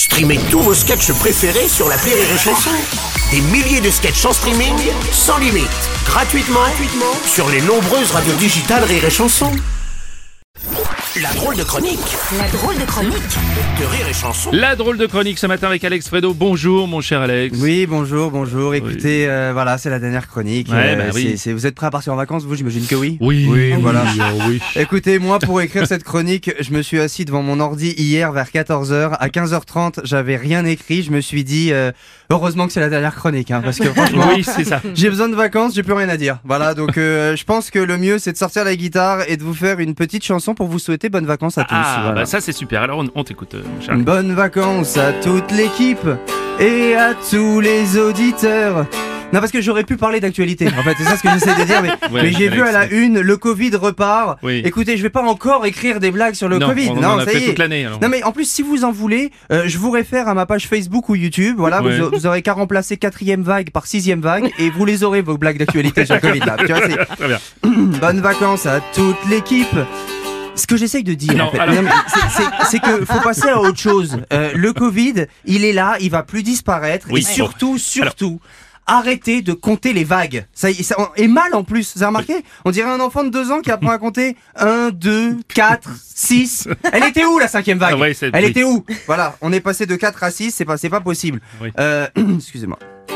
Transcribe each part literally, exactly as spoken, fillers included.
Streamez tous vos sketchs préférés sur l'appli Rire et Chanson. Des milliers de sketchs en streaming, sans limite, gratuitement, gratuitement sur les nombreuses radios digitales Rire et Chanson. La drôle de chronique. La drôle de chronique de Rire et Chanson. La drôle de chronique ce matin avec Alex Fredo. Bonjour mon cher Alex. Oui, bonjour, bonjour. Écoutez, oui. euh, voilà, c'est la dernière chronique. Ouais, euh, bah, oui. c'est, c'est, vous êtes prêts à partir en vacances, vous, j'imagine que oui. Oui, oui, voilà. oui, oh, oui. Écoutez, moi, pour écrire cette chronique, je me suis assis devant mon ordi hier vers quatorze heures. À quinze heures trente, j'avais rien écrit. Je me suis dit, euh, heureusement que c'est la dernière chronique, hein, parce que franchement, oui, c'est ça. J'ai besoin de vacances, j'ai plus rien à dire. Voilà, donc euh, je pense que le mieux, c'est de sortir la guitare et de vous faire une petite chanson pour vous souhaiter bonnes vacances à tous. Ah, voilà. bah ça c'est super. Alors on, on t'écoute, euh, mon cher Alex. Bonnes vacances à toute l'équipe et à tous les auditeurs. Non, parce que j'aurais pu parler d'actualité. En fait, c'est ça ce que j'essaie de dire. Mais, Ouais, mais j'ai Alex, vu à la une, le Covid repart. Oui. Écoutez, je vais pas encore écrire des blagues sur le non, Covid. on, non, on en a ça fait y est. toute l'année. Alors. Non, mais en plus, si vous en voulez, euh, je vous réfère à ma page Facebook ou YouTube. Voilà, Ouais. vous, vous aurez qu'à remplacer quatrième vague par sixième vague et vous les aurez, vos blagues d'actualité sur le Covid. Là. Tu vois, c'est... Très bien. Bonnes vacances à toute l'équipe. Ce que j'essaye de dire, Non, en fait, alors- non, mais c'est, c'est, c'est que faut passer à autre chose. Euh, le Covid, il est là, il va plus disparaître. Oui. Et surtout, surtout, arrêtez de compter les vagues. Ça, y- ça est mal en plus. Vous avez remarqué? On dirait un enfant de deux ans qui apprend à compter un, deux, quatre, six. Elle était où la cinquième vague? Ah ouais, c'est- Elle oui. était où? Voilà, on est passé de quatre à six. C'est pas, c'est pas possible. Oui. Euh, excusez-moi.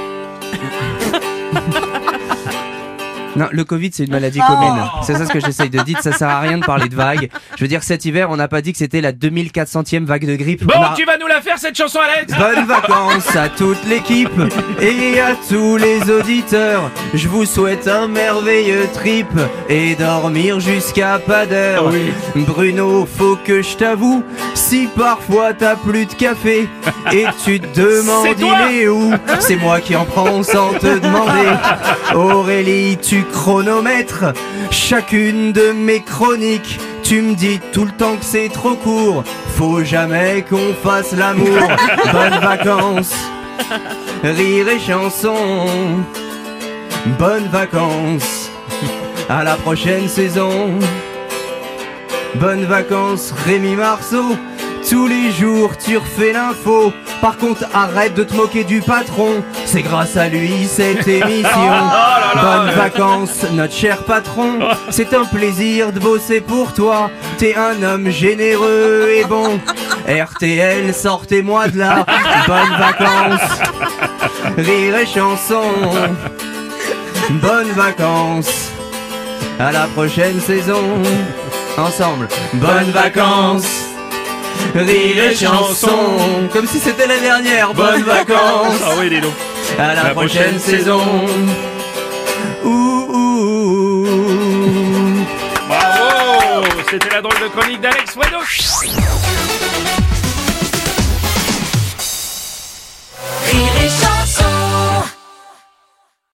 Non, le Covid, c'est une maladie commune. C'est ça ce que j'essaye de dire. Ça sert à rien de parler de vagues. Je veux dire, cet hiver, on n'a pas dit que c'était la deux mille quatre centième vague de grippe. Bon, On a- tu vas nous la faire cette chanson, Alex. Bonnes vacances à toute l'équipe et à tous les auditeurs. Je vous souhaite un merveilleux trip et dormir jusqu'à pas d'heure. Oui. Bruno, faut que je t'avoue, si parfois t'as plus de café et tu te demandes C'est toi. il est où, c'est moi qui en prends sans te demander. Aurélie, tu chronomètres chacune de mes chroniques. Tu me dis tout le temps que c'est trop court. Faut jamais qu'on fasse l'amour. Bonnes vacances, rire et chanson. Bonnes vacances, à la prochaine saison. Bonnes vacances, Rémi Marceau. Tous les jours tu refais l'info. Par contre arrête de te moquer du patron. C'est grâce à lui cette émission. Bonnes vacances notre cher patron. C'est un plaisir de bosser pour toi. T'es un homme généreux et bon. R T L sortez-moi de là. Bonnes vacances, rire et chanson. Bonnes vacances, à la prochaine saison. Ensemble, bonnes vacances, rire et chanson. Comme si c'était la dernière. Bonnes vacances, Ah oui, dis donc. à la, La prochaine, prochaine saison. Ouh, ouh, ouh. Bravo. C'était la drôle de chronique d'Alex Fredo.